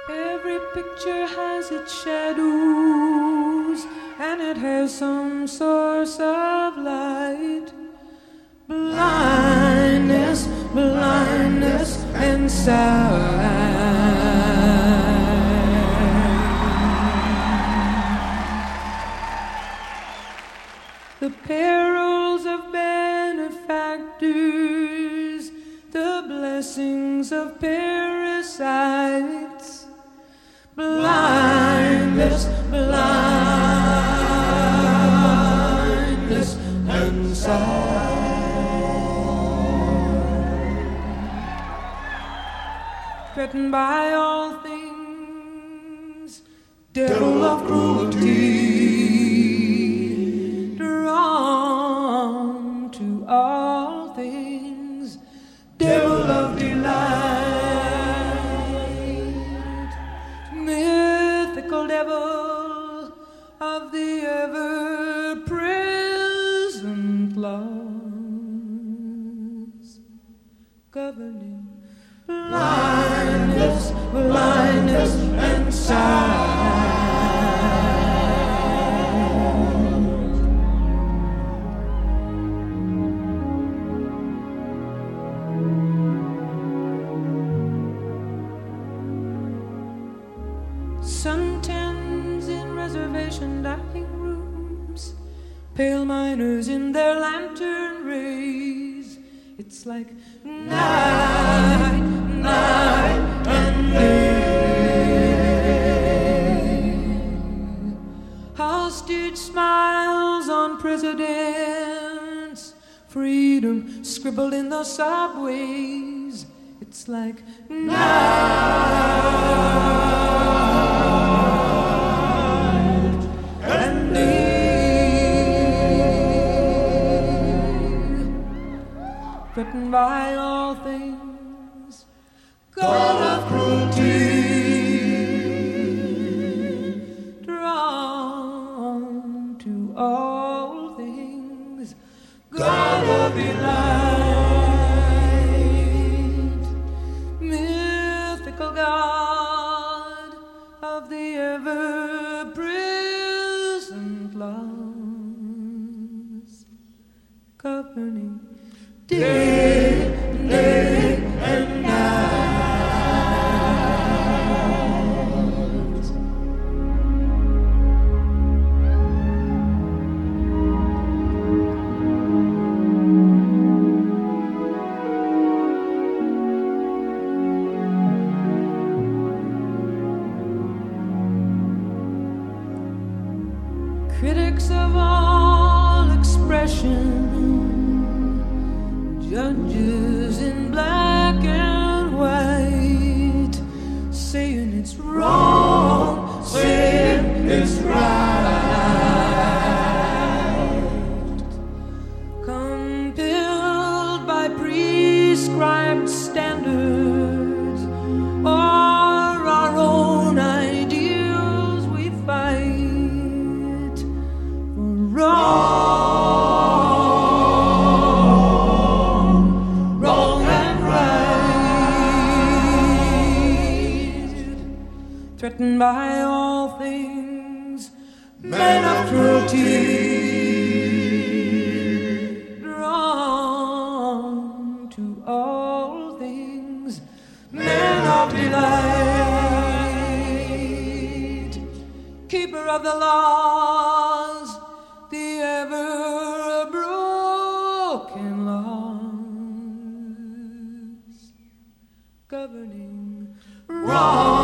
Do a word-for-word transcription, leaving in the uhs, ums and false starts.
Every picture has its shadows, and it has some source of light. Blindness, blindness, and sound. The perils of benefactors, the blessings of parasites. Blindness, blindness, and sight. Threatened by all things, devil of cruelty, drawn to all things, devil of delight. Mythical devil of the ever-present laws, governing blindness, blindness, and sight. Suntans in reservation dining rooms, pale miners in their lantern rays. It's like night, night and day. Hostage smiles on presidents, freedom scribbled in the subways. It's like night and day. Written by all things, God of cruelty, drawn to all things, God of delight, mythical God of the ever-present laws, governing day, day and night. Critics of all expression, judges in black and white, saying it's wrong, saying it's right. Compelled by prescribed standards or our own ideals, we fight for wrong. Threatened by all things, men of cruelty, drawn to all things, men of delight, keeper of the laws, the ever-broken laws, governing wrong.